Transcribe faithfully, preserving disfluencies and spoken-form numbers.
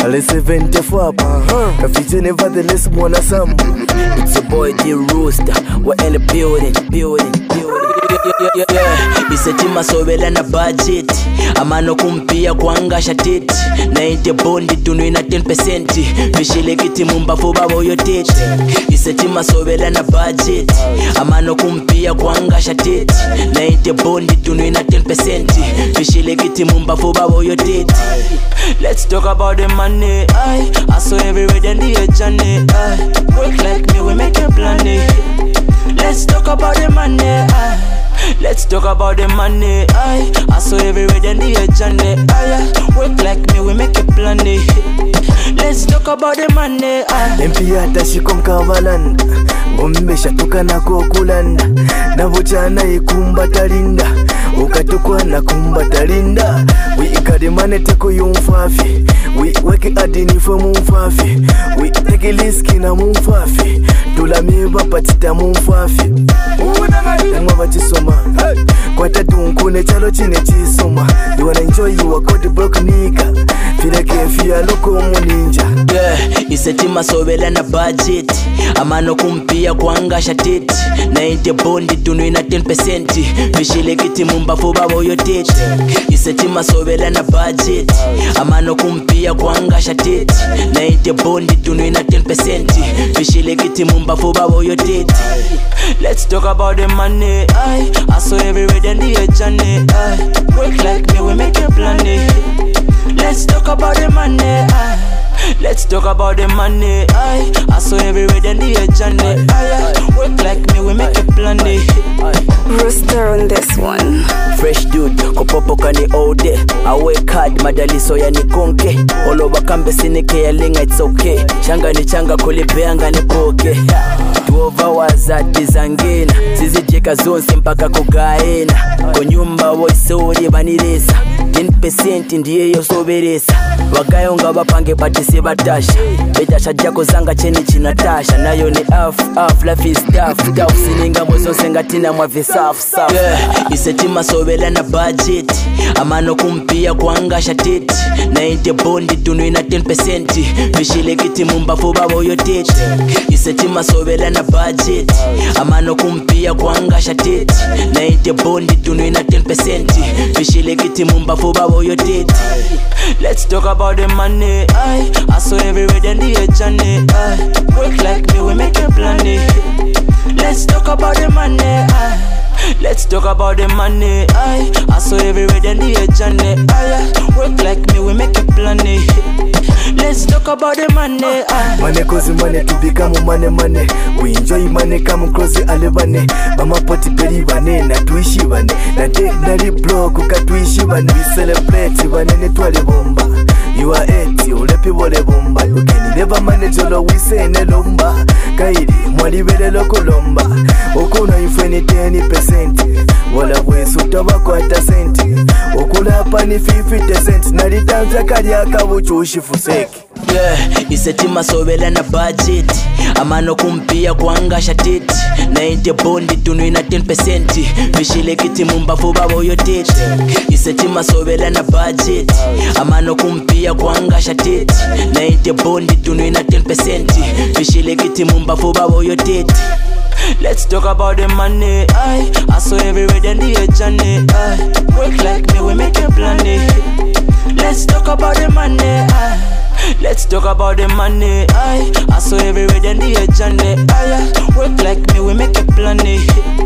Ale seventy-four Kafiche nevertheless mwana samu. It's your boy D Rooster. We're in the building, building, building. Yeah, yeah, yeah. Isetima sobela na budget. Amano kumpia kwanga shatit. Na inte bondi tunuina ten percent. Vishile kiti mumba fuba boyo tit. Isetima sobela na budget. Amano kumpia kwanga shatit. Na inte bondi tunuina ten percent. Vishile kiti mumba fuba boyo tit. Let's talk about the money. I, I saw everywhere then the journey. I, work like me, we make a plan. Let's talk about the money. I, Let's talk about the money. I, I saw everywhere then the journey. I, work like me, we make a plan. Let's talk about the money. I, Empia tashikom kavalanda. Umbesha tukana kokulanda. Na vuchana ikumba talinda. Ukatukwa na kumba talinda. We ikade mane teko yumfafi. We weke adini for mumfafi. We take liski na mumfafi. Tula miba patita mumfafi. Nangwa bachisoma kwa tatu nkune chalo chine chisoma. You wanna enjoy you a code broke nigga. Fila kefi ya loko muninja. Yeah, isetima sobela na budget. Amano kumpia kwanga shatit. Na inte bondi tunuina ten percent. Vishile kiti mumba fuba boyo tit. Isetima sobela na budget. Amano kumpia kwanga shatit. Na inte bondi tunuina ten percent. Vishile kiti mumba fuba boyo tit. Let's talk about the money. I, I saw everywhere then the journey. I, work like me, we make a plan. Let's talk about the money. I, let's talk about the money. I, I saw everywhere then the journey. I, work like me, we make a plan. Rooster on this one. Fresh dude, kopopo kani all day. I work hard, madali soya ni konke. All over kambe sinike ya linga, it's okay. Changa ni changa kulibeanga ni poke. twelve hours ati zangena. Zizi jeka zonse mpaka kugaena. Konyumba voisori vaniresa. ten percent ndiye yosoberesa. Wagayo nga bapange batise batasha. Betasha jako zanga cheni chinatasha. Nayo ni half, half, life is tough. Tough sininga mozo senga tina mwavi safu safu. Yeah, isetima sobela na budget. Amano kumpia kwanga shatit. Na inte bondi tunuina ten percent. Vishile kiti mumba fuba boyo tit. Isetima sobela na budget. Amano kumpia kwanga shatit. Na inte bondi tunuina ten percent. Vishile kiti mumba fuba boyo tit. Let's talk about the money. I, I saw everywhere then the journey. I, work like me, we make a plan. Let's talk about the money. I, let's talk about the money. I, I saw everywhere then the journey. I, work like me, we make a plan. Let's talk about the money. I, Money cause money to become money money. We enjoy money come close alebane. Mama poti peri bane na tuishi bane. Na date na di block ukatuishi bane. We celebrate bane ne twale bomba. You are eighty ulepi bole bomba. You can never manage all we say ne lomba. Kaidi mwali bele loko lomba. Okuna ifeni ten percent. Wala wesu tabako hata senti. Okula hapa ni fifty percent. Na litanza kari akabuchu ushifuseki. Yeah, isetima sobela na budget. Amano kumpia kwanga shatit. Na inte bondi tunuina ten percent. Vishile kiti mumba fuba boyo tit. Isetima sobela na budget. Amano kumpia kwanga shatit. Na inte bondi tunuina ten percent. Vishile kiti mumba fuba boyo tit. Let's talk about the money. I, I saw everywhere then the journey. I, work like me, we make a plan. Let's talk about the money. I, let's talk about the money. I, I saw everywhere then the journey. I, work like me, we make a plan.